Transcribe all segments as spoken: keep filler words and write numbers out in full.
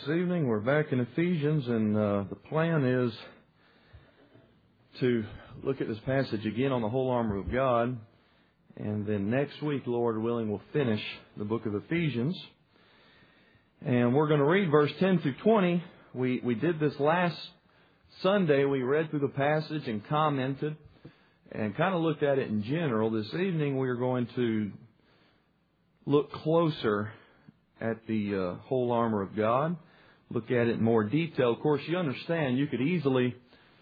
this evening. We're back in Ephesians, and uh, the plan is to look at this passage again on the whole armor of God. And then next week, Lord willing, we'll finish the book of Ephesians. And we're going to read verse ten through twenty. We, we did this last Sunday. We read through the passage and commented and kind of looked at it in general. This evening, we're going to look closer at the uh, whole armor of God, look at it in more detail. Of course, you understand you could easily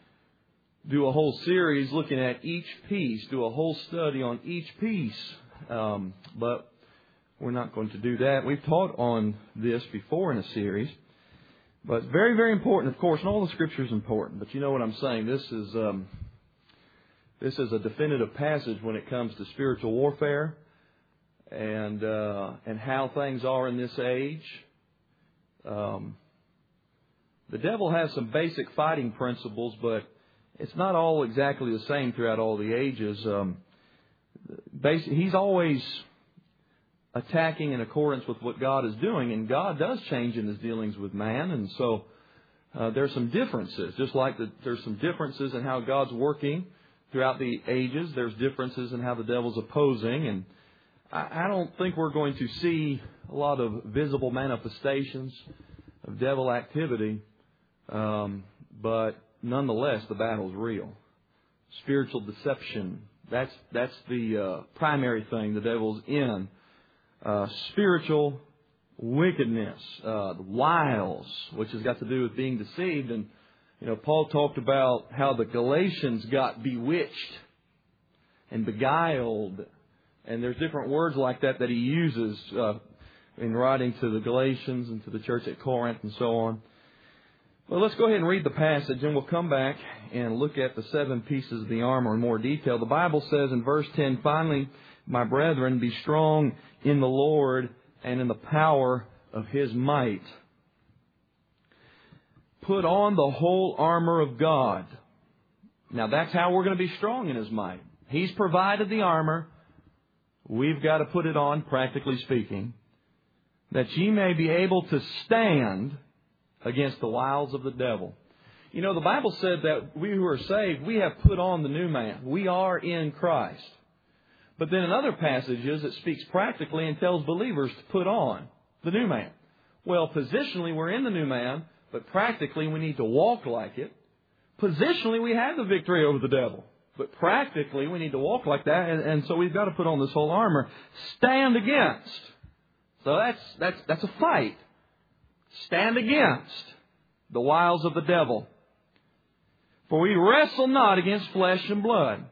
do a whole series looking at each piece, do a whole study on each piece, um, but we're not going to do that. We've taught on this before in a series, but it's very, very important, of course, and all the Scripture is important, but you know what I'm saying. This is, um, this is a definitive passage when it comes to spiritual warfare. And uh, and how things are in this age. Um, the devil has some basic fighting principles, but it's not all exactly the same throughout all the ages. Um, basic, he's always attacking in accordance with what God is doing, and God does change in His dealings with man, and so uh, there's some differences. Just like the, there's some differences in how God's working throughout the ages, there's differences in how the devil's opposing, and I don't think we're going to see a lot of visible manifestations of devil activity, um, but nonetheless, the battle's real. Spiritual deception, that's that's the uh, primary thing the devil's in. Uh, spiritual wickedness, uh, the wiles, which has got to do with being deceived. And, you know, Paul talked about how the Galatians got bewitched and beguiled. And there's different words like that that he uses uh, in writing to the Galatians and to the church at Corinth and so on. Well, let's go ahead and read the passage, and we'll come back and look at the seven pieces of the armor in more detail. The Bible says in verse ten, "Finally, my brethren, be strong in the Lord and in the power of His might. Put on the whole armor of God." Now, that's how we're going to be strong in His might. He's provided the armor. We've got to put it on, practically speaking, that ye may be able to stand against the wiles of the devil. You know, the Bible said that we who are saved, we have put on the new man. We are in Christ. But then in other passages, it speaks practically and tells believers to put on the new man. Well, positionally, we're in the new man, but practically, we need to walk like it. Positionally, we have the victory over the devil. But practically, we need to walk like that, and, and so we've got to put on this whole armor. Stand against. So that's that's that's a fight. Stand against the wiles of the devil. For we wrestle not against flesh and blood,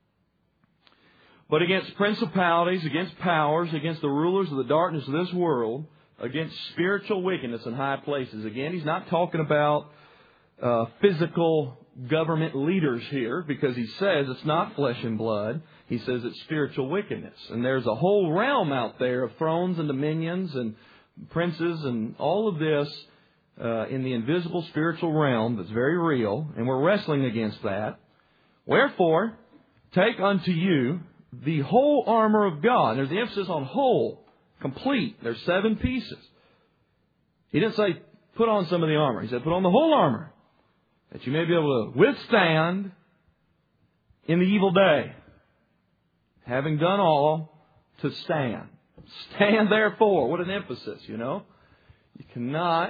but against principalities, against powers, against the rulers of the darkness of this world, against spiritual wickedness in high places. Again, he's not talking about uh, physical government leaders here, because he says it's not flesh and blood. He says it's spiritual wickedness. And there's a whole realm out there of thrones and dominions and princes and all of this uh, in the invisible spiritual realm that's very real. And we're wrestling against that. Wherefore, take unto you the whole armor of God. There's the emphasis on whole, complete. There's seven pieces. He didn't say put on some of the armor. He said put on the whole armor, that you may be able to withstand in the evil day, having done all, to stand. Stand therefore. What an emphasis, you know. You cannot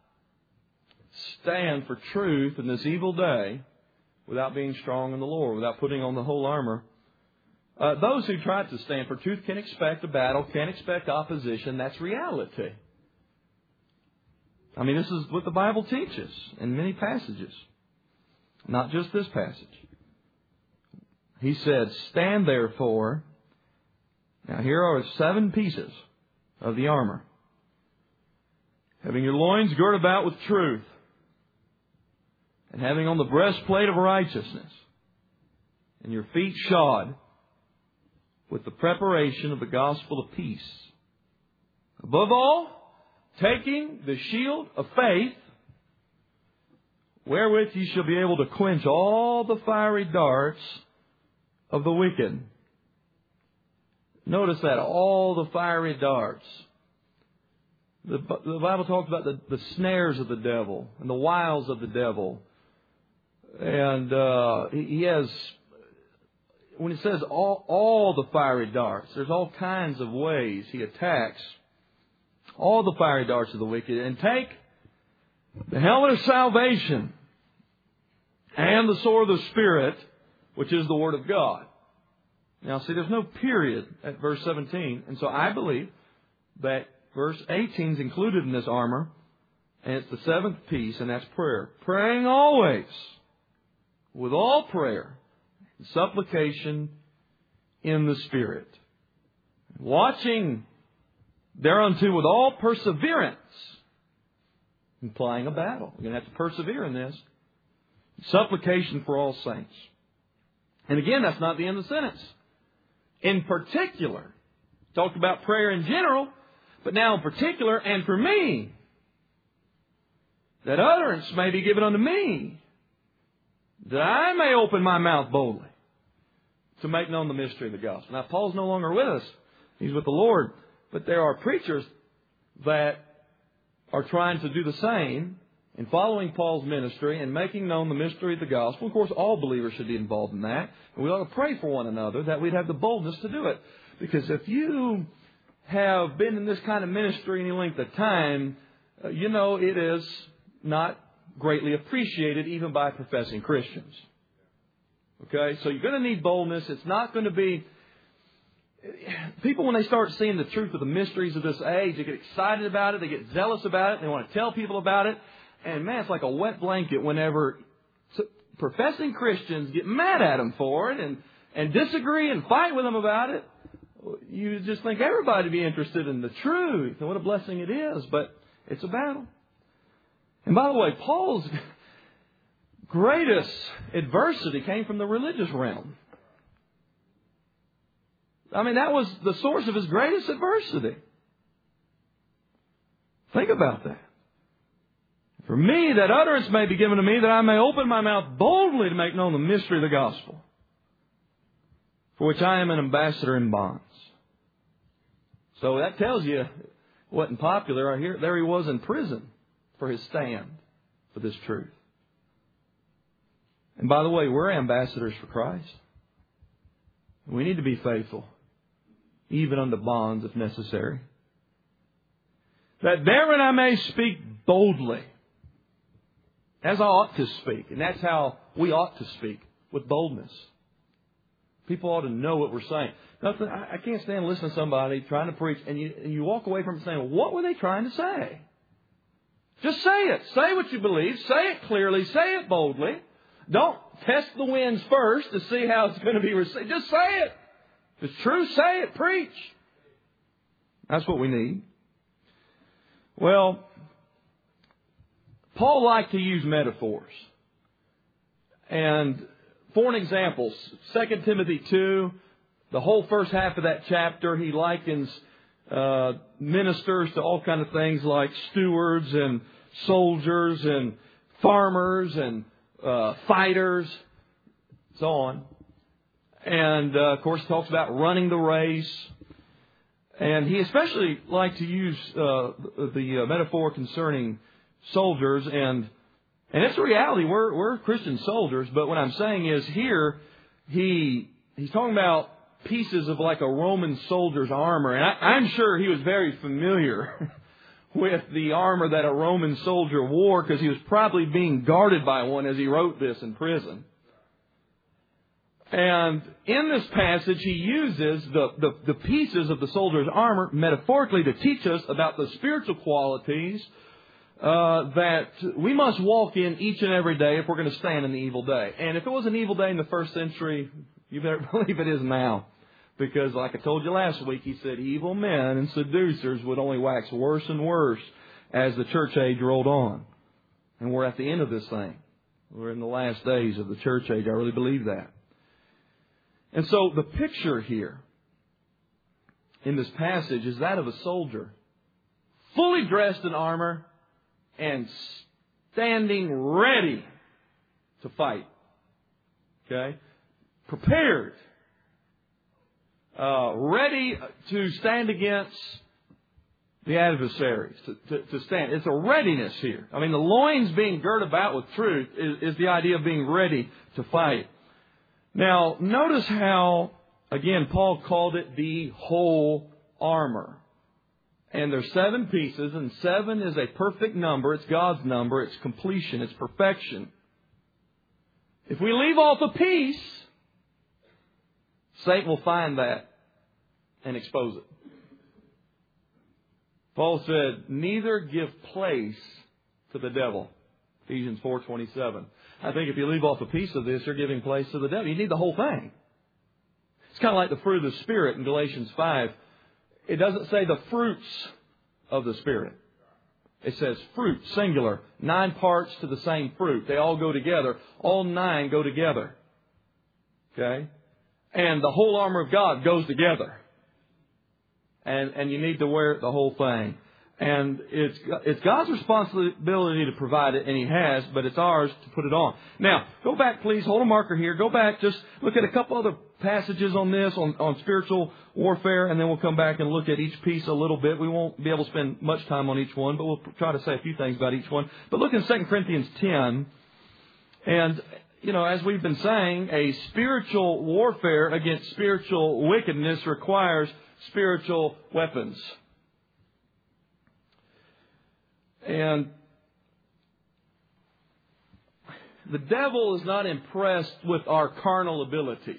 stand for truth in this evil day without being strong in the Lord, without putting on the whole armor. Uh, those who try to stand for truth can expect a battle, can expect opposition. That's reality. I mean, this is what the Bible teaches in many passages. Not just this passage. He said, stand therefore. Now here are seven pieces of the armor. Having your loins girt about with truth, and having on the breastplate of righteousness, and your feet shod with the preparation of the gospel of peace. Above all, taking the shield of faith, wherewith ye shall be able to quench all the fiery darts of the wicked. Notice that, all the fiery darts. The, the Bible talks about the, the snares of the devil and the wiles of the devil. And uh, he, he has, when it says all, all the fiery darts, there's all kinds of ways he attacks all the fiery darts of the wicked. And take the helmet of salvation and the sword of the Spirit, which is the Word of God. Now, see, there's no period at verse seventeen. And so I believe that verse eighteen is included in this armor. And it's the seventh piece, and that's prayer. Praying always with all prayer and supplication in the Spirit. Watching thereunto with all perseverance. Implying a battle. You're going to have to persevere in this. Supplication for all saints. And again, that's not the end of the sentence. In particular, talked about prayer in general, but now in particular, and for me, that utterance may be given unto me, that I may open my mouth boldly to make known the mystery of the gospel. Now, Paul's no longer with us. He's with the Lord. But there are preachers that are trying to do the same in following Paul's ministry and making known the mystery of the gospel. Of course, all believers should be involved in that. And we ought to pray for one another that we'd have the boldness to do it. Because if you have been in this kind of ministry any length of time, uh, you know it is not greatly appreciated even by professing Christians. Okay? So you're going to need boldness. It's not going to be... People, when they start seeing the truth of the mysteries of this age, they get excited about it. They get zealous about it. They want to tell people about it. And man, it's like a wet blanket whenever professing Christians get mad at them for it and, and disagree and fight with them about it. You just think everybody would be interested in the truth and what a blessing it is. But it's a battle. And by the way, Paul's greatest adversity came from the religious realm. I mean, that was the source of his greatest adversity. Think about that. For me, that utterance may be given to me, that I may open my mouth boldly to make known the mystery of the gospel, for which I am an ambassador in bonds. So that tells you it wasn't popular. Here, there he was in prison for his stand for this truth. And by the way, we're ambassadors for Christ. We need to be faithful, even unto bonds if necessary. That therein I may speak boldly, as I ought to speak. And that's how we ought to speak, with boldness. People ought to know what we're saying. Nothing, I can't stand listening to somebody trying to preach and you, and you walk away from it saying, what were they trying to say? Just say it. Say what you believe. Say it clearly. Say it boldly. Don't test the winds first to see how it's going to be received. Just say it. If it's true, say it. Preach. That's what we need. Well, Paul liked to use metaphors. And for an example, Second Timothy two, the whole first half of that chapter, he likens uh, ministers to all kinds of things like stewards and soldiers and farmers and uh, fighters, so on. And, uh, of course, talks about running the race. And he especially liked to use uh, the uh, metaphor concerning soldiers. And and it's a reality. We're, we're Christian soldiers. But what I'm saying is here, he he's talking about pieces of like a Roman soldier's armor. And I, I'm sure he was very familiar with the armor that a Roman soldier wore because he was probably being guarded by one as he wrote this in prison. And in this passage, he uses the, the, the pieces of the soldier's armor metaphorically to teach us about the spiritual qualities uh, that we must walk in each and every day if we're going to stand in the evil day. And if it was an evil day in the first century, you better believe it is now. Because like I told you last week, he said evil men and seducers would only wax worse and worse as the church age rolled on. And we're at the end of this thing. We're in the last days of the church age. I really believe that. And so the picture here in this passage is that of a soldier fully dressed in armor and standing ready to fight. Okay? Prepared. Uh, ready to stand against the adversaries to, to, to stand. It's a readiness here. I mean, the loins being girt about with truth is, is the idea of being ready to fight. Now, notice how, again, Paul called it the whole armor. And there's seven pieces, and seven is a perfect number. It's God's number. It's completion. It's perfection. If we leave off a piece, Satan will find that and expose it. Paul said, neither give place to the devil. Ephesians four twenty-seven. I think if you leave off a piece of this, you're giving place to the devil. You need the whole thing. It's kind of like the fruit of the Spirit in Galatians five. It doesn't say the fruits of the Spirit. It says fruit, singular. Nine parts to the same fruit. They all go together. All nine go together. Okay? And the whole armor of God goes together. And, and you need to wear the whole thing. And it's, it's God's responsibility to provide it, and He has, but it's ours to put it on. Now, go back, please. Hold a marker here. Go back. Just look at a couple other passages on this, on, on spiritual warfare, and then we'll come back and look at each piece a little bit. We won't be able to spend much time on each one, but we'll try to say a few things about each one. But look in Second Corinthians ten, and, you know, as we've been saying, a spiritual warfare against spiritual wickedness requires spiritual weapons. And the devil is not impressed with our carnal abilities.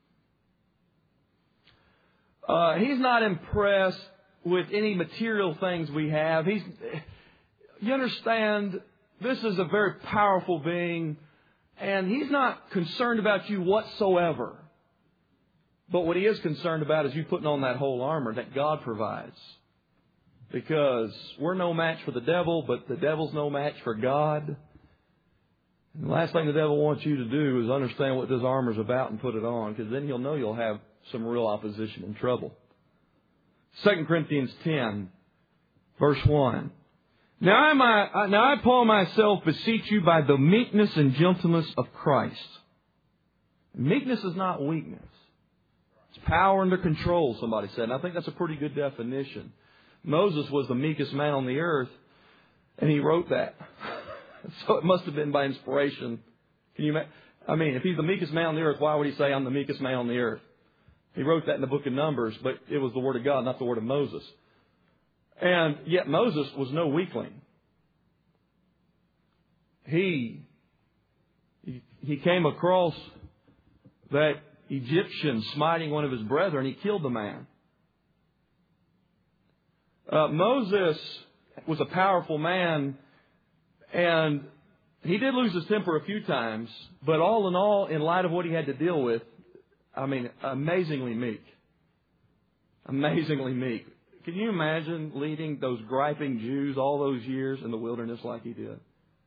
Uh, he's not impressed with any material things we have. He's, you understand, this is a very powerful being, and he's not concerned about you whatsoever. But what he is concerned about is you putting on that whole armor that God provides. Because we're no match for the devil, but the devil's no match for God. And the last thing the devil wants you to do is understand what this armor's about and put it on, because then he'll know you'll have some real opposition and trouble. Second Corinthians ten, verse one. Now I, now I, Paul, myself, beseech you by the meekness and gentleness of Christ. Meekness is not weakness. It's power under control, somebody said. And I think that's a pretty good definition. Moses was the meekest man on the earth, and he wrote that. So it must have been by inspiration. Can you? I mean, if he's the meekest man on the earth, why would he say, I'm the meekest man on the earth? He wrote that in the book of Numbers, but it was the word of God, not the word of Moses. And yet Moses was no weakling. He, he, he came across that Egyptian smiting one of his brethren. He killed the man. Uh, Moses was a powerful man, and he did lose his temper a few times, but all in all, in light of what he had to deal with, I mean, amazingly meek. Amazingly meek. Can you imagine leading those griping Jews all those years in the wilderness like he did?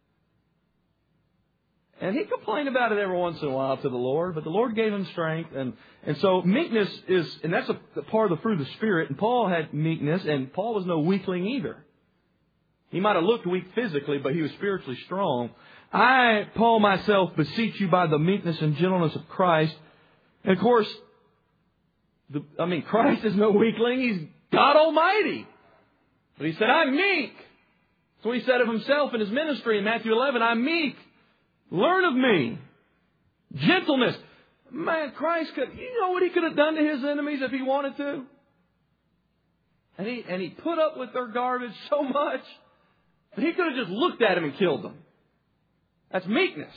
And he complained about it every once in a while to the Lord, but the Lord gave him strength. And, and so meekness is, and that's a, a part of the fruit of the Spirit. And Paul had meekness, and Paul was no weakling either. He might have looked weak physically, but he was spiritually strong. I, Paul, myself, beseech you by the meekness and gentleness of Christ. And of course, the, I mean, Christ is no weakling. He's God Almighty. But he said, I'm meek. That's what he said of himself in his ministry in Matthew eleven. I'm meek. Learn of me. Gentleness. Man, Christ could, you know what he could have done to his enemies if he wanted to? And he, and he put up with their garbage so much that he could have just looked at them and killed them. That's meekness.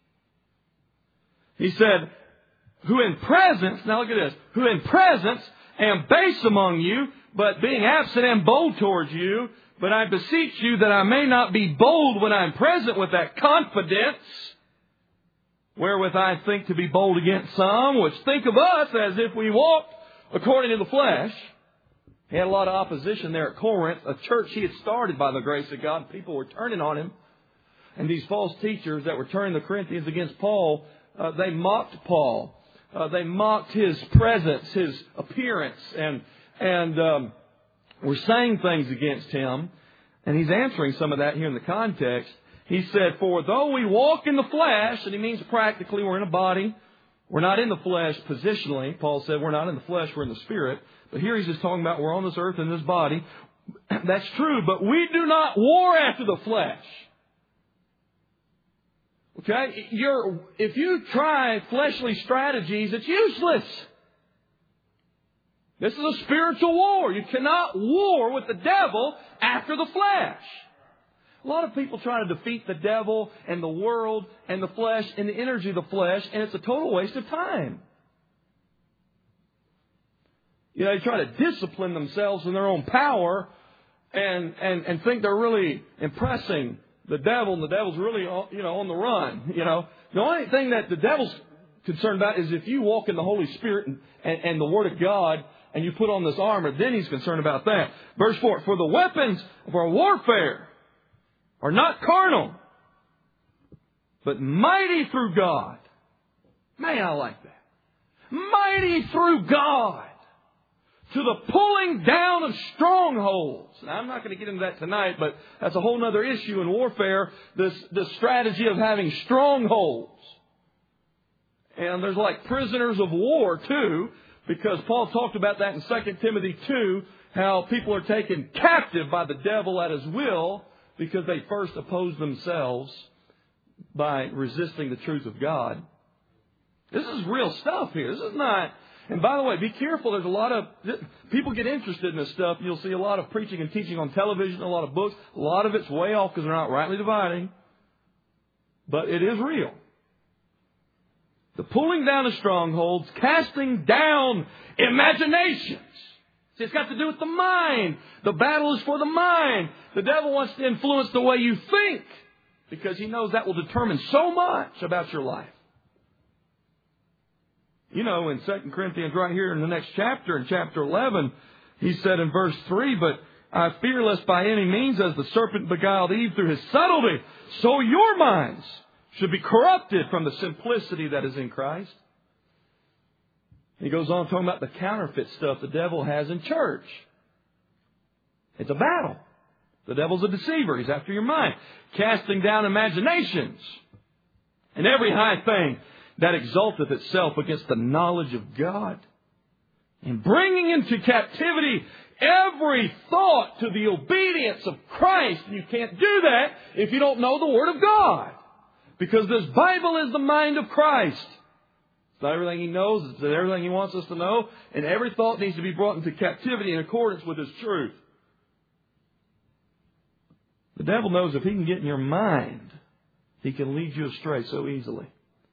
He said, who in presence, now look at this, who in presence am base among you, but being absent am bold towards you. But I beseech you that I may not be bold when I am present with that confidence, wherewith I think to be bold against some, which think of us as if we walked according to the flesh. He had a lot of opposition there at Corinth, a church he had started by the grace of God. People were turning on him. And these false teachers that were turning the Corinthians against Paul, uh, they mocked Paul. Uh, they mocked his presence, his appearance, and and um, were saying things against him. And he's answering some of that here in the context. He said, for though we walk in the flesh, and he means practically we're in a body. We're not in the flesh positionally. Paul said we're not in the flesh, we're in the spirit. But here he's just talking about we're on this earth in this body. That's true, but we do not war after the flesh. Okay? You're, if you try fleshly strategies, it's useless. This is a spiritual war. You cannot war with the devil after the flesh. A lot of people try to defeat the devil and the world and the flesh and the energy of the flesh, and it's a total waste of time. You know, they try to discipline themselves in their own power and, and, and think they're really impressing the devil, and the devil's really, you know, on the run. You know, the only thing that the devil's concerned about is if you walk in the Holy Spirit and, and, and the Word of God and you put on this armor, then he's concerned about that. Verse four, for the weapons of our warfare are not carnal, but mighty through God. Man, I like that. Mighty through God to the pulling down of strongholds. Now, I'm not going to get into that tonight, but that's a whole other issue in warfare, this, this strategy of having strongholds. And there's like prisoners of war, too, because Paul talked about that in Second Timothy two, how people are taken captive by the devil at his will because they first oppose themselves by resisting the truth of God. This is real stuff here. This is not... And by the way, be careful. There's a lot of... People get interested in this stuff. You'll see a lot of preaching and teaching on television, a lot of books. A lot of it's way off because they're not rightly dividing. But it is real. The pulling down of strongholds, casting down imaginations. See, it's got to do with the mind. The battle is for the mind. The devil wants to influence the way you think because he knows that will determine so much about your life. You know, in Second Corinthians right here in the next chapter, in chapter eleven, he said in verse three, but I fear lest by any means as the serpent beguiled Eve through his subtlety, so your minds should be corrupted from the simplicity that is in Christ. He goes on talking about the counterfeit stuff the devil has in church. It's a battle. The devil's a deceiver. He's after your mind. Casting down imaginations and every high thing that exalteth itself against the knowledge of God. And bringing into captivity every thought to the obedience of Christ. And you can't do that if you don't know the Word of God. Because this Bible is the mind of Christ. It's not everything He knows. It's everything He wants us to know. And every thought needs to be brought into captivity in accordance with His truth. The devil knows if he can get in your mind, he can lead you astray so easily.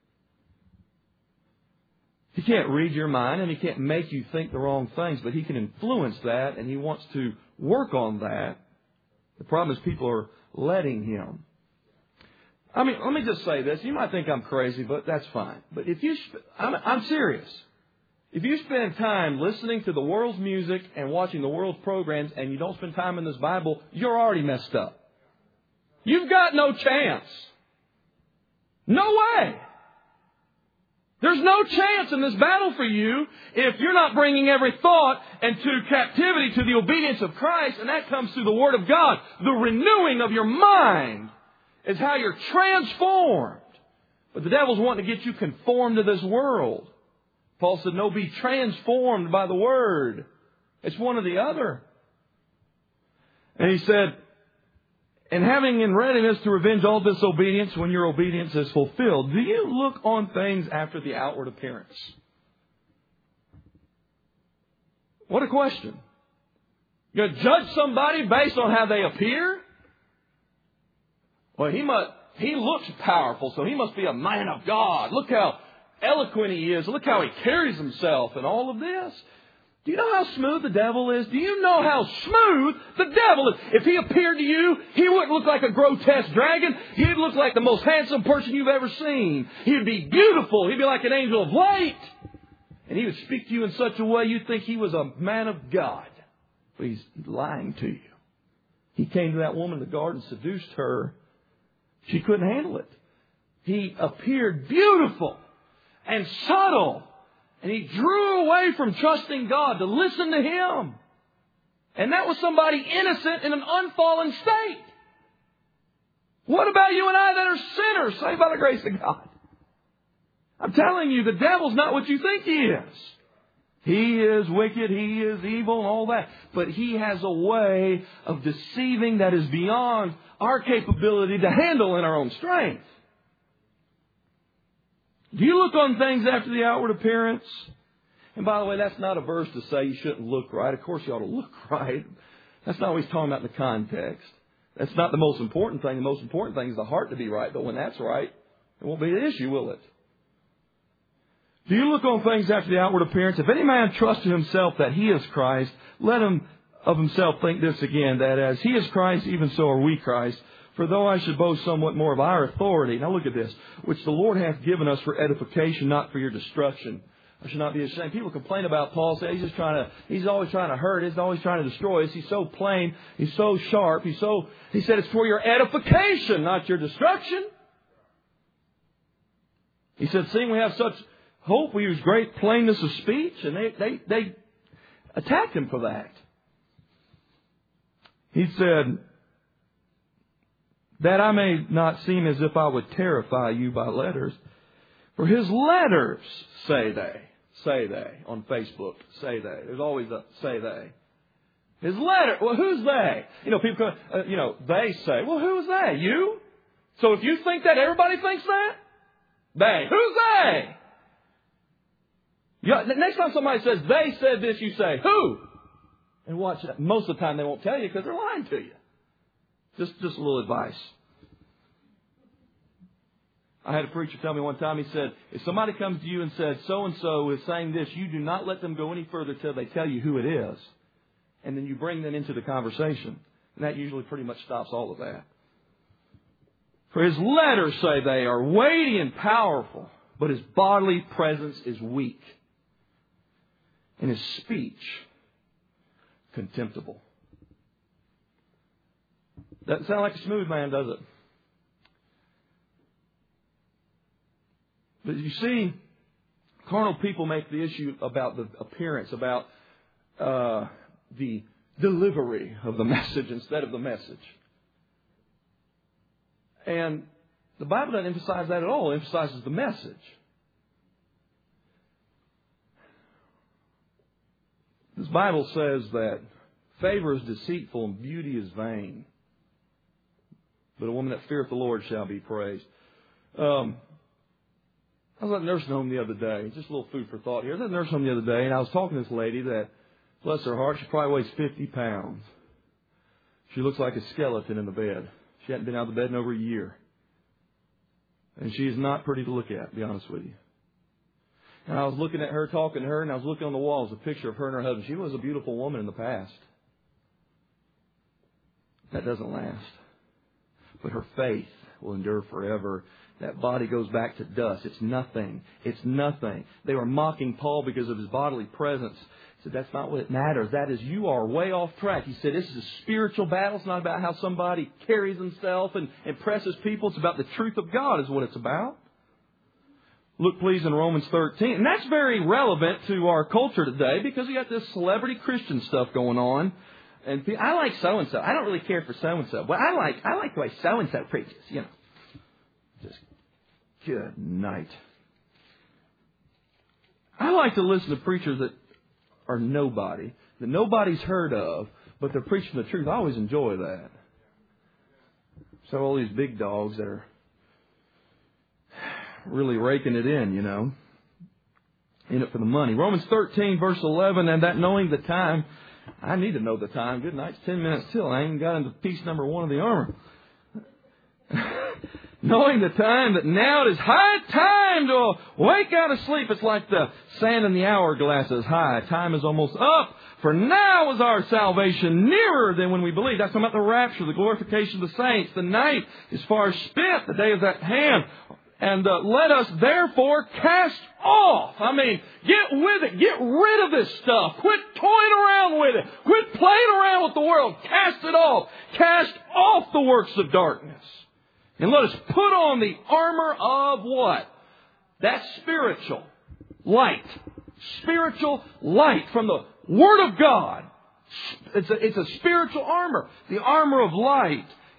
He can't read your mind and he can't make you think the wrong things, but he can influence that and he wants to work on that. The problem is people are letting him. I mean, let me just say this. You might think I'm crazy, but that's fine. But if you, sp- I'm, I'm serious. If you spend time listening to the world's music and watching the world's programs and you don't spend time in this Bible, you're already messed up. You've got no chance. No way. There's no chance in this battle for you if you're not bringing every thought into captivity to the obedience of Christ, and that comes through the Word of God. The renewing of your mind is how you're transformed. But the devil's wanting to get you conformed to this world. Paul said, no, be transformed by the Word. It's one or the other. And he said, and having in readiness to revenge all disobedience when your obedience is fulfilled. Do you look on things after the outward appearance? What a question. You're going to judge somebody based on how they appear? Well, he must, he looks powerful, so he must be a man of God. Look how eloquent he is. Look how he carries himself and all of this. Do you know how smooth the devil is? Do you know how smooth the devil is? If he appeared to you, he wouldn't look like a grotesque dragon. He'd look like the most handsome person you've ever seen. He'd be beautiful. He'd be like an angel of light. And he would speak to you in such a way you'd think he was a man of God. But he's lying to you. He came to that woman in the garden, seduced her. She couldn't handle it. He appeared beautiful and subtle. And he drew away from trusting God to listen to Him. And that was somebody innocent in an unfallen state. What about you and I that are sinners, saved by the grace of God? I'm telling you, the devil's not what you think he is. He is wicked, He is evil, and all that. But He has a way of deceiving that is beyond our capability to handle in our own strength. Do you look on things after the outward appearance? And by the way, that's not a verse to say you shouldn't look right. Of course you ought to look right. That's not what he's talking about in the context. That's not the most important thing. The most important thing is the heart to be right. But when that's right, it won't be an issue, will it? Do you look on things after the outward appearance? If any man trusts in himself that he is Christ, let him of himself think this again, that as he is Christ, even so are we Christ. For though I should boast somewhat more of our authority, now look at this, which the Lord hath given us for edification, not for your destruction. I should not be ashamed. People complain about Paul, say he's just trying to, he's always trying to hurt, he's always trying to destroy us. He's so plain, he's so sharp, he's so, he said it's for your edification, not your destruction. He said, seeing we have such hope, we use great plainness of speech, and they, they, they attacked him for that. He said, that I may not seem as if I would terrify you by letters. For his letters, say they, say they, on Facebook, say they. There's always a say they. His letter, well, who's they? You know, people, uh, you know, they say, well, who's they? You? So if you think that, everybody thinks that? They. Who's they? You, next time somebody says, they said this, you say, who? And watch that. Most of the time they won't tell you because they're lying to you. Just, just a little advice. I had a preacher tell me one time, he said, if somebody comes to you and says, so-and-so is saying this, you do not let them go any further till they tell you who it is. And then you bring them into the conversation. And that usually pretty much stops all of that. For his letters, say they, are weighty and powerful, but his bodily presence is weak. And his speech, contemptible. Doesn't sound like a smooth man, does it? But you see, carnal people make the issue about the appearance, about uh, the delivery of the message instead of the message. And the Bible doesn't emphasize that at all. It emphasizes the message. This Bible says that favor is deceitful and beauty is vain. But a woman that feareth the Lord shall be praised. Um, I was at a nursing home the other day. Just a little food for thought here. I was at a nursing home the other day, and I was talking to this lady that, bless her heart, she probably weighs fifty pounds. She looks like a skeleton in the bed. She hadn't been out of the bed in over a year. And she is not pretty to look at, to be honest with you. And I was looking at her, talking to her, and I was looking on the walls, a picture of her and her husband. She was a beautiful woman in the past. That doesn't last. But her faith will endure forever. That body goes back to dust. It's nothing. It's nothing. They were mocking Paul because of his bodily presence. He said, that's not what it matters. That is, you are way off track. He said, this is a spiritual battle. It's not about how somebody carries himself and impresses people. It's about the truth of God is what it's about. Look, please, in Romans thirteen. And that's very relevant to our culture today because we got this celebrity Christian stuff going on. And I like so-and-so. I don't really care for so-and-so. But I like, I like the way so-and-so preaches, you know. Just good night. I like to listen to preachers that are nobody, that nobody's heard of, but they're preaching the truth. I always enjoy that. So all these big dogs that are really raking it in, you know, in it for the money. Romans thirteen, verse eleven, and that knowing the time, I need to know the time. Good night. It's ten minutes till. I ain't got into piece number one of the armor. Knowing the time, that now it is high time to wake out of sleep. It's like the sand in the hourglass is high. Time is almost up. For now is our salvation nearer than when we believed. That's talking about the rapture, the glorification of the saints. The night is far spent. The day is at hand. And uh, let us therefore cast off. I mean, get with it. Get rid of this stuff. Quit toying around with it. Quit playing around with the world. Cast it off. Cast off the works of darkness. And let us put on the armor of what? That's spiritual light. Spiritual light from the Word of God. It's a, it's a spiritual armor. The armor of light.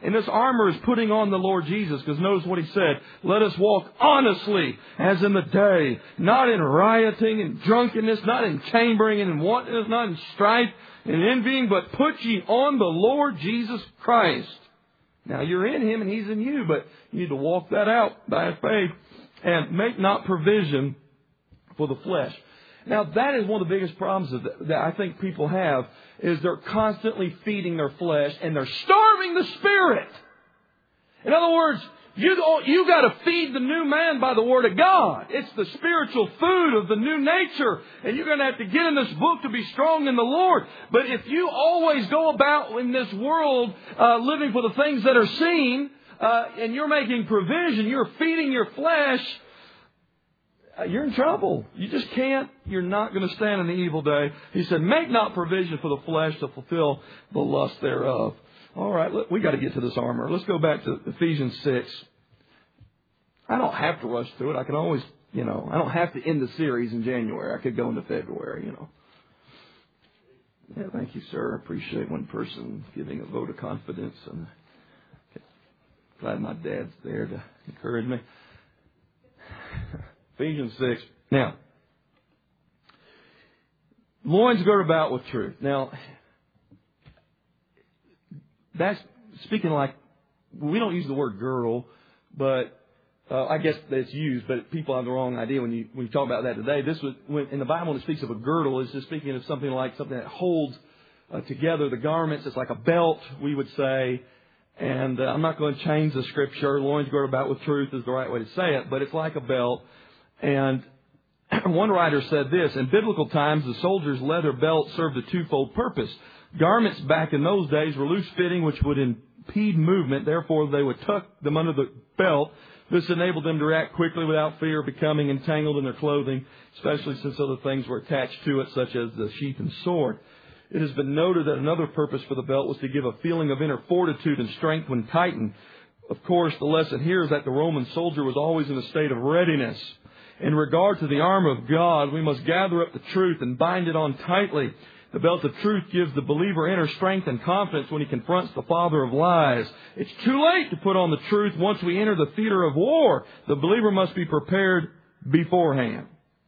And this armor is putting on the Lord Jesus, because notice what He said. Let us walk honestly as in the day, not in rioting and drunkenness, not in chambering and in wantonness, not in strife and envying, but put ye on the Lord Jesus Christ. Now you're in Him and He's in you, but you need to walk that out by faith and make not provision for the flesh. Now that is one of the biggest problems that, that I think people have, is they're constantly feeding their flesh and they're starving the Spirit. In other words, you, you got to feed the new man by the Word of God. It's the spiritual food of the new nature. And you're going to have to get in this book to be strong in the Lord. But if you always go about in this world uh, living for the things that are seen, uh, and you're making provision, you're feeding your flesh, uh, you're in trouble. You just can't. You're not going to stand in the evil day. He said, make not provision for the flesh to fulfill the lust thereof. All right, we got to get to this armor. Let's go back to Ephesians six. I don't have to rush through it. I can always, you know, I don't have to end the series in January. I could go into February, you know. Yeah, thank you, sir. I appreciate one person giving a vote of confidence. And glad my dad's there to encourage me. Ephesians six. Now, loins girt about with truth. Now, that's speaking like, we don't use the word girdle, but uh, I guess that's used, but people have the wrong idea when you when you talk about that today. This was when, in the Bible, when it speaks of a girdle, it's just speaking of something like something that holds uh, together the garments. It's like a belt, we would say. And uh, I'm not going to change the scripture. Loins girt about with truth is the right way to say it, but it's like a belt. And one writer said this: in biblical times, the soldier's leather belt served a twofold purpose. Garments back in those days were loose-fitting, which would impede movement. Therefore, they would tuck them under the belt. This enabled them to react quickly without fear of becoming entangled in their clothing, especially since other things were attached to it, such as the sheath and sword. It has been noted that another purpose for the belt was to give a feeling of inner fortitude and strength when tightened. Of course, the lesson here is that the Roman soldier was always in a state of readiness. In regard to the armor of God, we must gather up the truth and bind it on tightly. The belt of truth gives the believer inner strength and confidence when he confronts the father of lies. It's too late to put on the truth once we enter the theater of war. The believer must be prepared beforehand.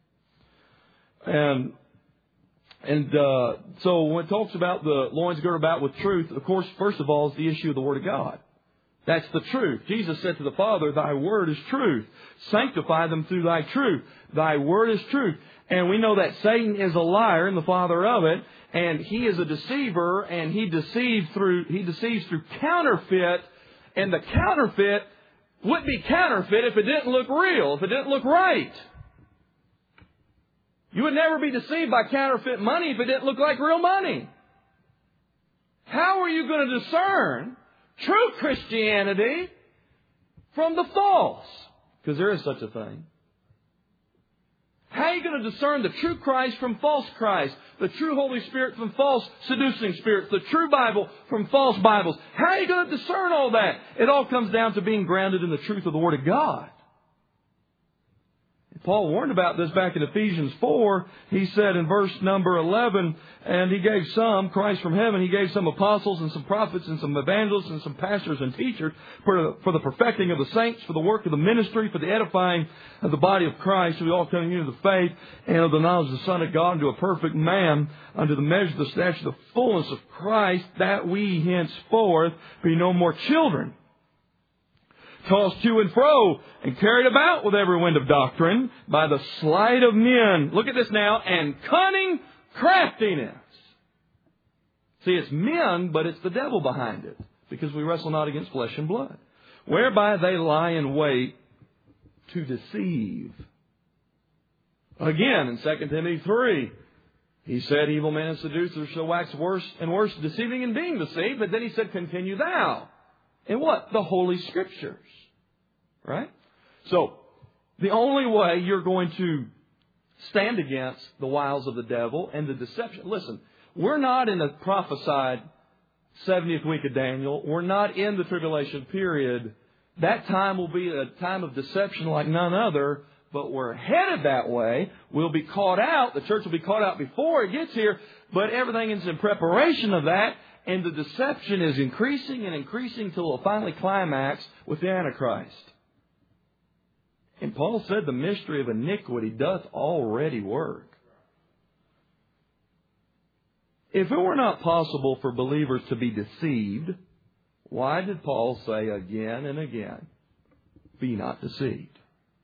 And and uh, so when it talks about the loins girt about with truth, of course, first of all, is the issue of the Word of God. That's the truth. Jesus said to the Father, Thy Word is truth. Sanctify them through Thy truth. Thy Word is truth. And we know that Satan is a liar and the father of it, and he is a deceiver, and he deceives through he deceives through counterfeit, and the counterfeit wouldn't be counterfeit if it didn't look real, if it didn't look right. You would never be deceived by counterfeit money if it didn't look like real money. How are you going to discern true Christianity from the false? Because there is such a thing. How are you going to discern the true Christ from false Christ? The true Holy Spirit from false seducing spirits? The true Bible from false Bibles? How are you going to discern all that? It all comes down to being grounded in the truth of the Word of God. Paul warned about this back in Ephesians four. He said in verse number eleven, and he gave some, Christ from heaven, he gave some apostles and some prophets and some evangelists and some pastors and teachers for the, for the perfecting of the saints, for the work of the ministry, for the edifying of the body of Christ, so we all come into the faith and of the knowledge of the Son of God, into a perfect man, unto the measure of the stature of the fullness of Christ, that we henceforth be no more children, tossed to and fro and carried about with every wind of doctrine by the sleight of men. Look at this now. And cunning craftiness. See, it's men, but it's the devil behind it. Because we wrestle not against flesh and blood. Whereby they lie in wait to deceive. Again, in Second Timothy three, he said, evil men and seducers shall wax worse and worse, deceiving and being deceived. But then he said, continue thou. In what? The Holy Scriptures. Right? So, the only way you're going to stand against the wiles of the devil and the deception. Listen, we're not in the prophesied seventieth week of Daniel. We're not in the tribulation period. That time will be a time of deception like none other. But we're headed that way. We'll be caught out. The church will be caught out before it gets here. But everything is in preparation of that. And the deception is increasing and increasing till it'll finally climax with the Antichrist. And Paul said the mystery of iniquity doth already work. If it were not possible for believers to be deceived, why did Paul say again and again, be not deceived?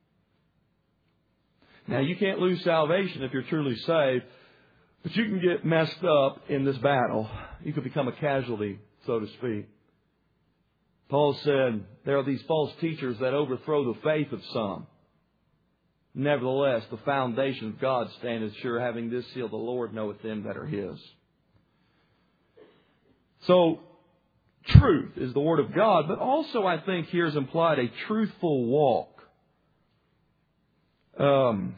Now, you can't lose salvation if you're truly saved, but you can get messed up in this battle. You could become a casualty, so to speak. Paul said there are these false teachers that overthrow the faith of some. Nevertheless, the foundation of God standeth sure, having this seal, the Lord knoweth them that are His. So, truth is the Word of God, but also I think here is implied a truthful walk. Um,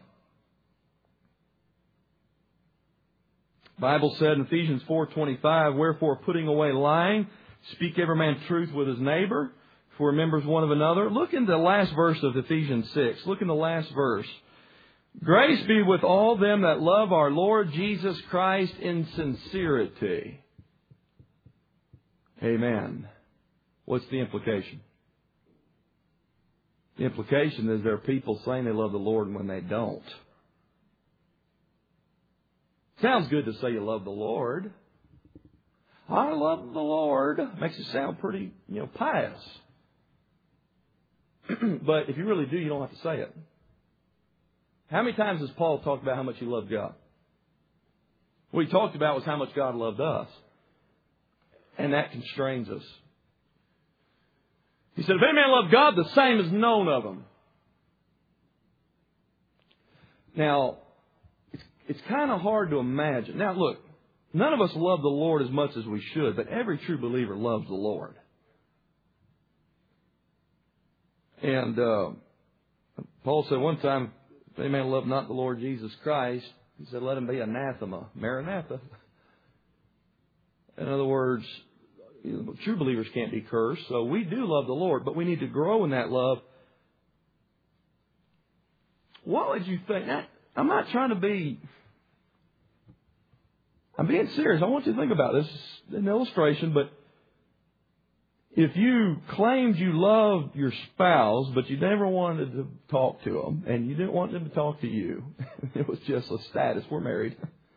Bible said in Ephesians four twenty-five, wherefore putting away lying, speak every man truth with his neighbor, for we're members one of another. Look in the last verse of Ephesians six. Look in the last verse. Grace be with all them that love our Lord Jesus Christ in sincerity. Amen. What's the implication? The implication is there are people saying they love the Lord when they don't. Sounds good to say you love the Lord. I love the Lord. Makes it sound pretty, you know, pious. But if you really do, you don't have to say it. How many times has Paul talked about how much he loved God? What he talked about was how much God loved us. And that constrains us. He said, if any man love God, the same is known of him. Now, it's, it's kind of hard to imagine. Now, look, none of us love the Lord as much as we should, but every true believer loves the Lord. And uh, Paul said one time, if any man love not the Lord Jesus Christ, he said, let him be anathema, Maranatha. In other words, you know, true believers can't be cursed. So we do love the Lord, but we need to grow in that love. What would you think? Now, I'm not trying to be... I'm being serious. I want you to think about this. It's an illustration, but if you claimed you loved your spouse, but you never wanted to talk to them, and you didn't want them to talk to you, it was just a status. We're married.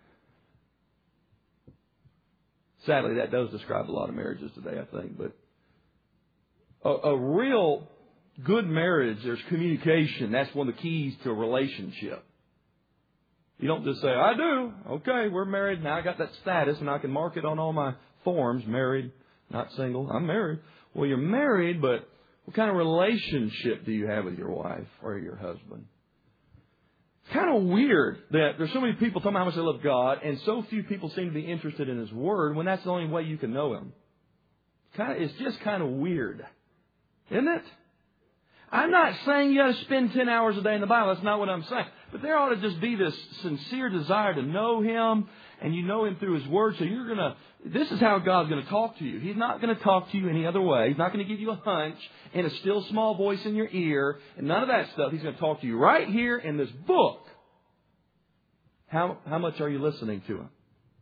Sadly, that does describe a lot of marriages today, I think. But a, a real good marriage, there's communication. That's one of the keys to a relationship. You don't just say, I do. Okay, we're married. Now I got that status and I can mark it on all my forms. Married, not single. I'm married. Well, you're married, but what kind of relationship do you have with your wife or your husband? It's kind of weird that there's so many people talking about how much they love God and so few people seem to be interested in His Word when that's the only way you can know Him. Kind of, it's just kind of weird. Isn't it? I'm not saying you got to spend ten hours a day in the Bible. That's not what I'm saying. But there ought to just be this sincere desire to know Him, and you know Him through His Word. So you're going to, this is how God's going to talk to you. He's not going to talk to you any other way. He's not going to give you a hunch and a still small voice in your ear and none of that stuff. He's going to talk to you right here in this book. How, how much are you listening to Him?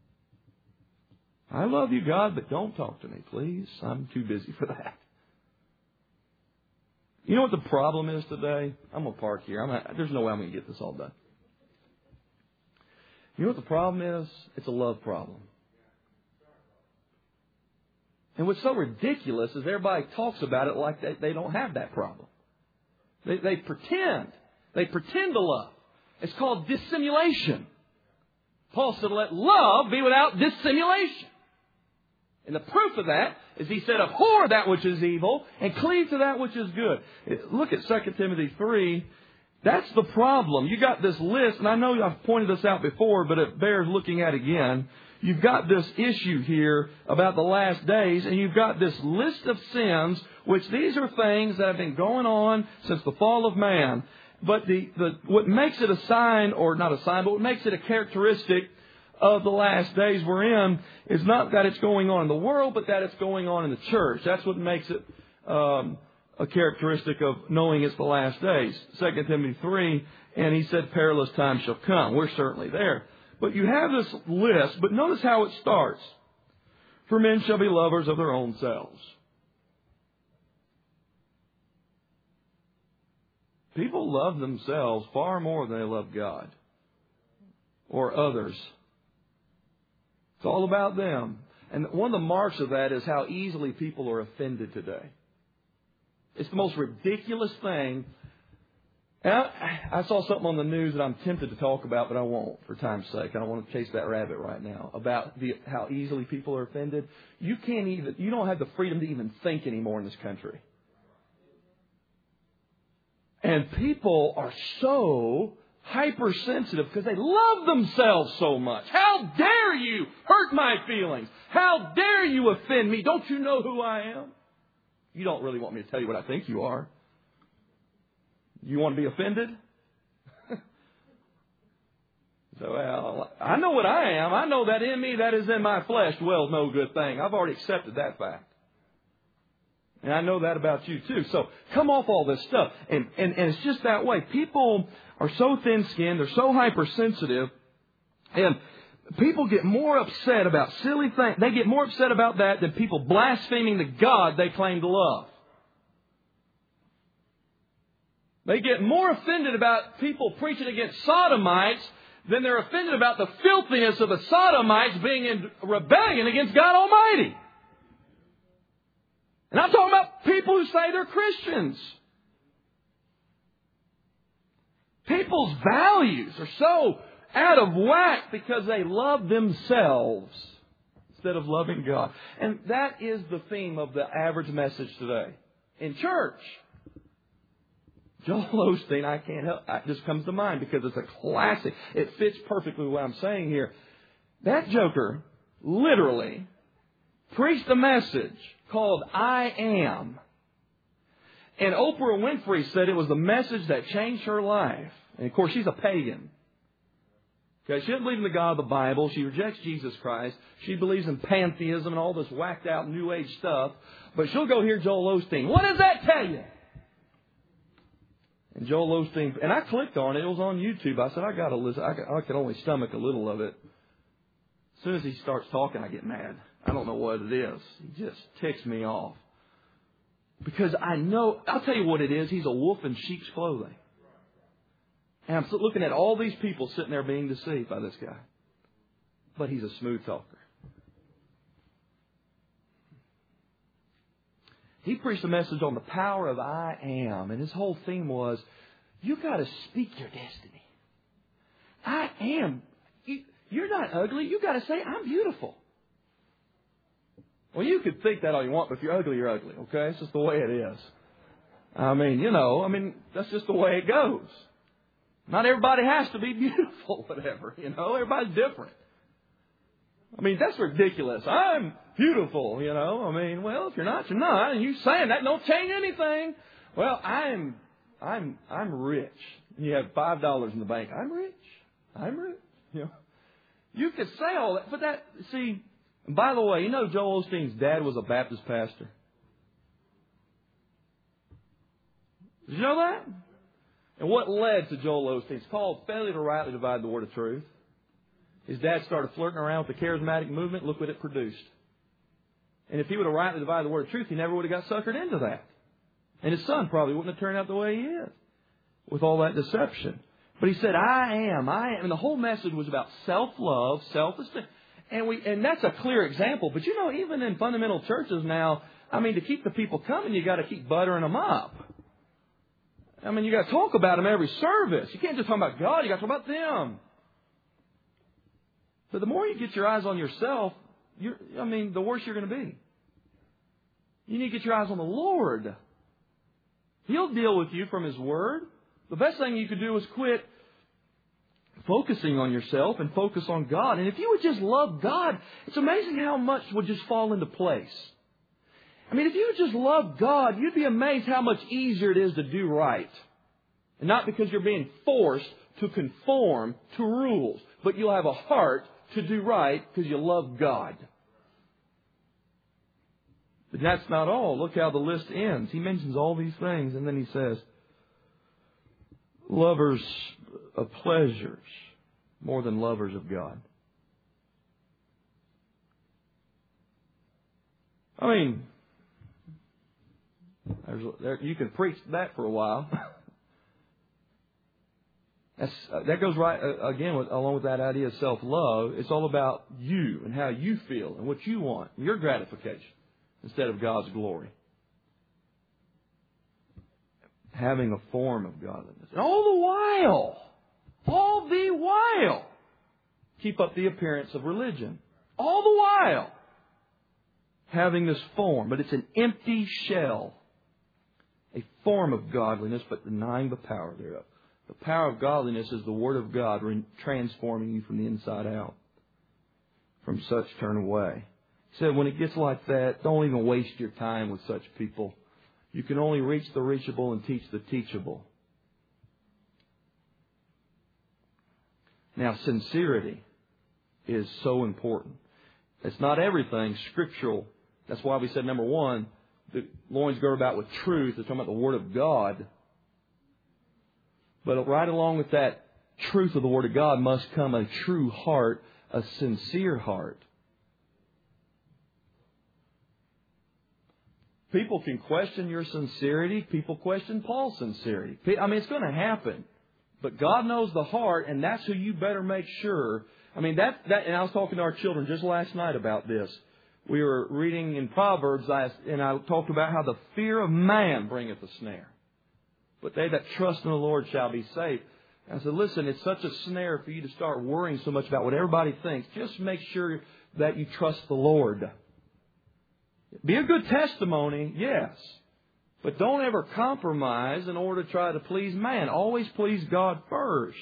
I love you, God, but don't talk to me, please. I'm too busy for that. You know what the problem is today? I'm going to park here. I'm not, there's no way I'm going to get this all done. You know what the problem is? It's a love problem. And what's so ridiculous is everybody talks about it like they, they don't have that problem. They, they pretend. They pretend to love. It's called dissimulation. Paul said, let love be without dissimulation. And the proof of that is he said, abhor that which is evil and cleave to that which is good. Look at Second Timothy three. That's the problem. You got this list, and I know I've pointed this out before, but it bears looking at again. You've got this issue here about the last days, and you've got this list of sins, which these are things that have been going on since the fall of man. But the, the what makes it a sign, or not a sign, but what makes it a characteristic of the last days we're in is not that it's going on in the world, but that it's going on in the church. That's what makes it um, a characteristic of knowing it's the last days. Second Timothy three, and he said perilous times shall come. We're certainly there. But you have this list, but notice how it starts. For men shall be lovers of their own selves. People love themselves far more than they love God or others. It's all about them. And one of the marks of that is how easily people are offended today. It's the most ridiculous thing. And I, I saw something on the news that I'm tempted to talk about, but I won't for time's sake. I don't want to chase that rabbit right now about the, how easily people are offended. You can't even, you don't have the freedom to even think anymore in this country. And people are so hypersensitive because they love themselves so much. How dare you hurt my feelings? How dare you offend me? Don't you know who I am? You don't really want me to tell you what I think you are. You want to be offended? So, well, I know what I am. I know that in me that is in my flesh dwells no good thing. I've already accepted that fact. And I know that about you too. So come off all this stuff. And, and, and it's just that way. People are so thin-skinned. They're so hypersensitive. And people get more upset about silly things. They get more upset about that than people blaspheming the God they claim to love. They get more offended about people preaching against sodomites than they're offended about the filthiness of the sodomites being in rebellion against God Almighty. And I'm talking about people who say they're Christians. People's values are so out of whack because they love themselves instead of loving God. And that is the theme of the average message today. In church, Joel Osteen, I can't help, it just comes to mind because it's a classic. It fits perfectly what I'm saying here. That joker literally preached a message called I Am. And Oprah Winfrey said it was the message that changed her life. And of course, she's a pagan. Okay, she doesn't believe in the God of the Bible. She rejects Jesus Christ. She believes in pantheism and all this whacked out New Age stuff. But she'll go hear Joel Osteen. What does that tell you? And Joel Osteen, and I clicked on it. It was on YouTube. I said, I got to listen. I can, I can only stomach a little of it. As soon as he starts talking, I get mad. I don't know what it is. He just ticks me off. Because I know, I'll tell you what it is. He's a wolf in sheep's clothing. And I'm looking at all these people sitting there being deceived by this guy. But he's a smooth talker. He preached a message on the power of I am. And his whole theme was, you got to speak your destiny. I am. You're not ugly. You got to say, I'm beautiful. Well, you could think that all you want, but if you're ugly, you're ugly. Okay? It's just the way it is. I mean, you know, I mean, that's just the way it goes. Not everybody has to be beautiful, whatever. You know, everybody's different. I mean, that's ridiculous. I'm beautiful, you know. I mean, well, if you're not, you're not. And you saying that don't change anything. Well, I'm, I'm, I'm rich. You have five dollars in the bank. I'm rich. I'm rich. You know, you could say all that, but that, see, and by the way, you know Joel Osteen's dad was a Baptist pastor. Did you know that? And what led to Joel Osteen? It's called failure to rightly divide the word of truth. His dad started flirting around with the charismatic movement. Look what it produced. And if he would have rightly divided the word of truth, he never would have got suckered into that. And his son probably wouldn't have turned out the way he is with all that deception. But he said, I am, I am. And the whole message was about self-love, self-esteem. And we, and that's a clear example. But you know, even in fundamental churches now, I mean, to keep the people coming, you got to keep buttering them up. I mean, you got to talk about them every service. You can't just talk about God. You got to talk about them. But the more you get your eyes on yourself, you're, I mean, the worse you're going to be. You need to get your eyes on the Lord. He'll deal with you from His Word. The best thing you could do is quit focusing on yourself and focus on God. And if you would just love God, it's amazing how much would just fall into place. I mean, if you would just love God, you'd be amazed how much easier it is to do right. And not because you're being forced to conform to rules, but you'll have a heart to do right because you love God. But that's not all. Look how the list ends. He mentions all these things and then he says, lovers of pleasures more than lovers of God. I mean, there's, there, you can preach that for a while. That's, uh, that goes right, uh, again, with, along with that idea of self-love. It's all about you and how you feel and what you want, your gratification, instead of God's glory. Having a form of godliness. And all the while, all the while, keep up the appearance of religion. All the while, having this form. But it's an empty shell. A form of godliness, but denying the power thereof. The power of godliness is the Word of God transforming you from the inside out. From such turn away. He said when it gets like that, don't even waste your time with such people. You can only reach the reachable and teach the teachable. Now, sincerity is so important. It's not everything scriptural. That's why we said, number one, the loins girded about with truth. It's talking about the Word of God. But right along with that truth of the Word of God must come a true heart, a sincere heart. People can question your sincerity. People question Paul's sincerity. I mean, it's going to happen. But God knows the heart, and that's who you better make sure. I mean, that, that and I was talking to our children just last night about this. We were reading in Proverbs, and I talked about how the fear of man bringeth a snare. But they that trust in the Lord shall be saved. And I said, listen, it's such a snare for you to start worrying so much about what everybody thinks. Just make sure that you trust the Lord. Be a good testimony, yes. But don't ever compromise in order to try to please man. Always please God first.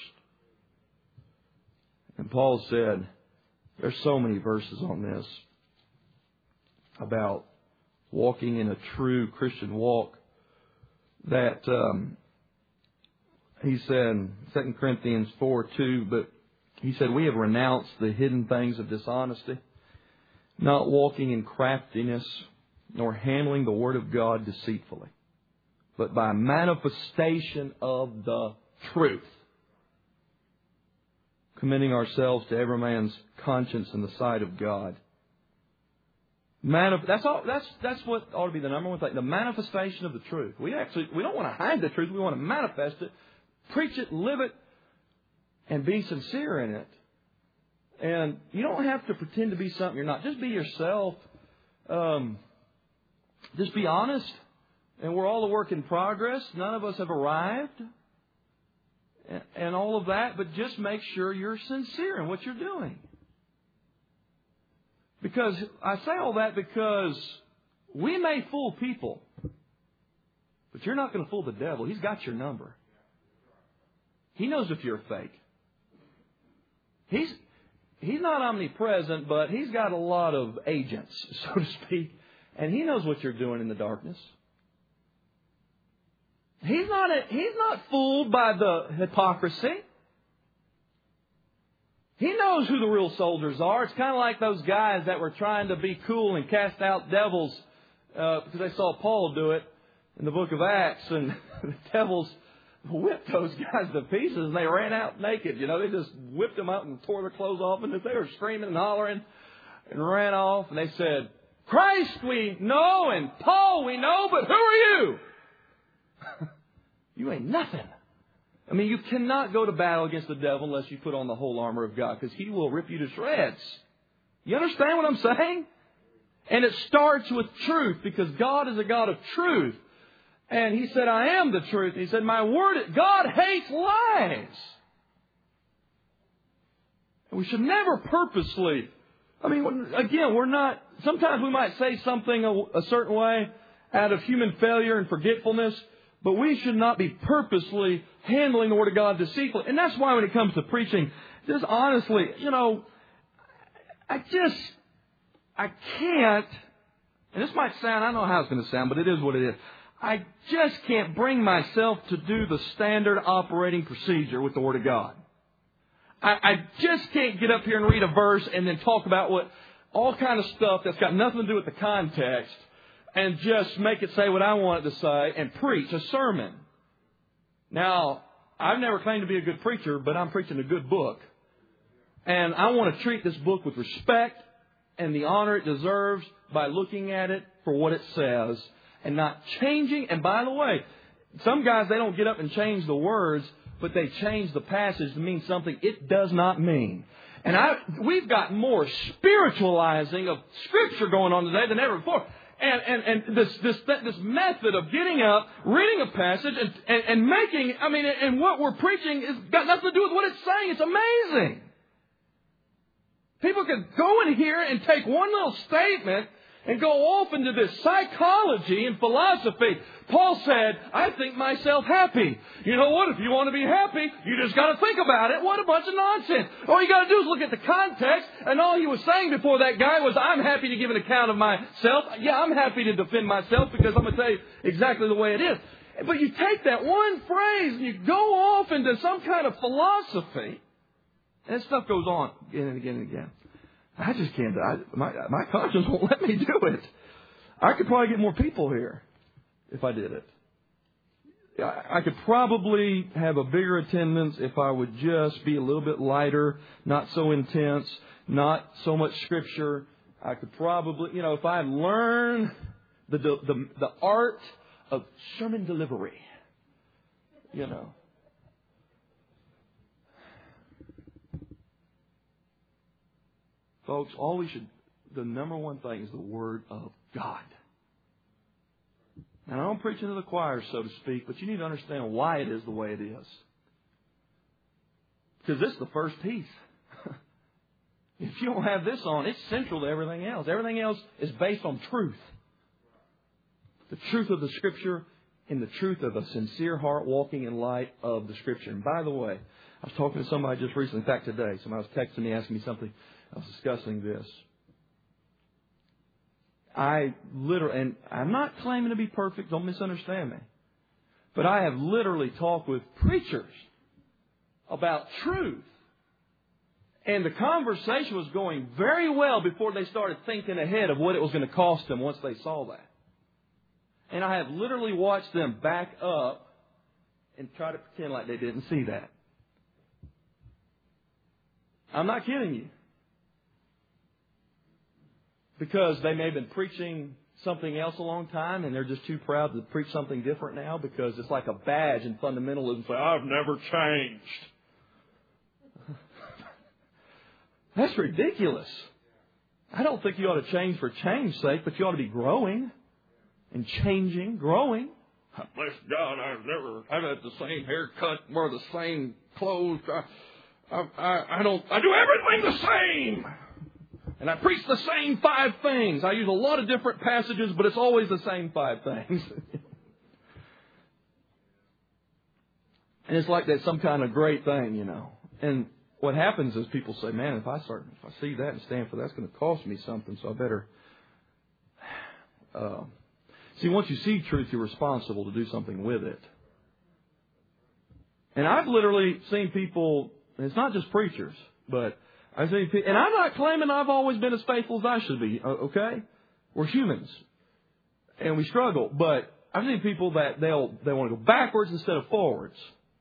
And Paul said, there's so many verses on this about walking in a true Christian walk that um, he said, Second Corinthians four two, but he said, we have renounced the hidden things of dishonesty, not walking in craftiness, nor handling the Word of God deceitfully, but by manifestation of the truth, commending ourselves to every man's conscience in the sight of God. Manif- that's all. That's that's what ought to be the number one thing. The manifestation of the truth. We actually we don't want to hide the truth. We want to manifest it, preach it, live it, and be sincere in it. And you don't have to pretend to be something you're not. Just be yourself. Um, just be honest. And we're all a work in progress. None of us have arrived, and, and all of that. But just make sure you're sincere in what you're doing. Because I say all that because we may fool people, but you're not going to fool the devil. He's got your number. He knows if you're fake. He's he's not omnipresent, but he's got a lot of agents, so to speak, and he knows what you're doing in the darkness. He's not a, he's not fooled by the hypocrisy. He knows who the real soldiers are. It's kind of like those guys that were trying to be cool and cast out devils uh, because they saw Paul do it in the book of Acts. And the devils whipped those guys to pieces and they ran out naked. You know, they just whipped them up and tore their clothes off. And they were screaming and hollering and ran off. And they said, Christ we know and Paul we know, but who are you? You ain't nothing. I mean, you cannot go to battle against the devil unless you put on the whole armor of God, because he will rip you to shreds. You understand what I'm saying? And it starts with truth, because God is a God of truth. And he said, I am the truth. He said, my word, God hates lies. And we should never purposely, I mean, again, we're not, sometimes we might say something a, a certain way out of human failure and forgetfulness, but we should not be purposely handling the Word of God deceitfully. And that's why when it comes to preaching, just honestly, you know, I just, I can't, and this might sound, I don't know how it's going to sound, but it is what it is. I just can't bring myself to do the standard operating procedure with the Word of God. I, I just can't get up here and read a verse and then talk about what, all kind of stuff that's got nothing to do with the context, and just make it say what I want it to say and preach a sermon. Now, I've never claimed to be a good preacher, but I'm preaching a good book. And I want to treat this book with respect and the honor it deserves by looking at it for what it says and not changing. And by the way, some guys, they don't get up and change the words, but they change the passage to mean something it does not mean. And I, we've got more spiritualizing of Scripture going on today than ever before. And, and, and this, this, this method of getting up, reading a passage, and, and, and making, I mean, and what we're preaching has got nothing to do with what it's saying. It's amazing. People could go in here and take one little statement and go off into this psychology and philosophy. Paul said, I think myself happy. You know what? If you want to be happy, you just got to think about it. What a bunch of nonsense. All you got to do is look at the context, and all he was saying before that guy was, I'm happy to give an account of myself. Yeah, I'm happy to defend myself because I'm going to tell you exactly the way it is. But you take that one phrase and you go off into some kind of philosophy, and that stuff goes on again and again and again. I just can't. I, my my conscience won't let me do it. I could probably get more people here if I did it. I, I could probably have a bigger attendance if I would just be a little bit lighter, not so intense, not so much Scripture. I could probably, you know, if I learned the the the, the art of sermon delivery, you know. Folks, all we should, the number one thing is the Word of God. And I don't preach into the choir, so to speak, but you need to understand why it is the way it is. Because this is the first piece. If you don't have this on, it's central to everything else. Everything else is based on truth. The truth of the Scripture and the truth of a sincere heart walking in light of the Scripture. And by the way, I was talking to somebody just recently, in fact today, somebody was texting me, asking me something. I was discussing this. I literally, and I'm not claiming to be perfect, don't misunderstand me. But I have literally talked with preachers about truth. And the conversation was going very well before they started thinking ahead of what it was going to cost them once they saw that. And I have literally watched them back up and try to pretend like they didn't see that. I'm not kidding you. Because they may have been preaching something else a long time and they're just too proud to preach something different now because it's like a badge in fundamentalism. Say, I've never changed. That's ridiculous. I don't think you ought to change for change's sake, but you ought to be growing and changing, growing. Bless God, I've never, I've had the same haircut, wear the same clothes. I, I, I, I don't, I do everything the same. And I preach the same five things. I use a lot of different passages, but it's always the same five things. And it's like that's some kind of great thing, you know. And what happens is people say, man, if I start, if I see that and stand for that, it's going to cost me something, so I better. Uh, see, once you see truth, you're responsible to do something with it. And I've literally seen people, and it's not just preachers, but I've seen people, and I'm not claiming I've always been as faithful as I should be, okay? We're humans, and we struggle. But I've seen people that they'll they want to go backwards instead of forwards.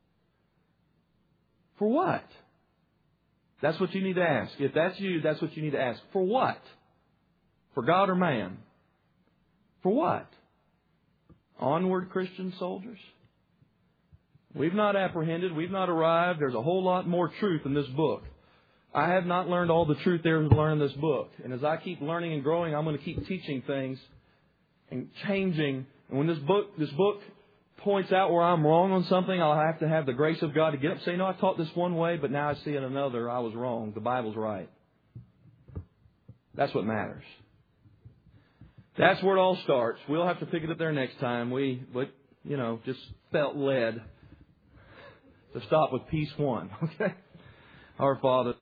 For what? That's what you need to ask. If that's you, that's what you need to ask. For what? For God or man? For what? Onward, Christian soldiers. We've not apprehended. We've not arrived. There's a whole lot more truth in this book. I have not learned all the truth there is to learn in this book. And as I keep learning and growing, I'm going to keep teaching things and changing. And when this book, this book points out where I'm wrong on something, I'll have to have the grace of God to get up and say, no, I taught this one way, but now I see it another. I was wrong. The Bible's right. That's what matters. That's where it all starts. We'll have to pick it up there next time. We, but, you know, just felt led to stop with piece one. Okay? Our Father.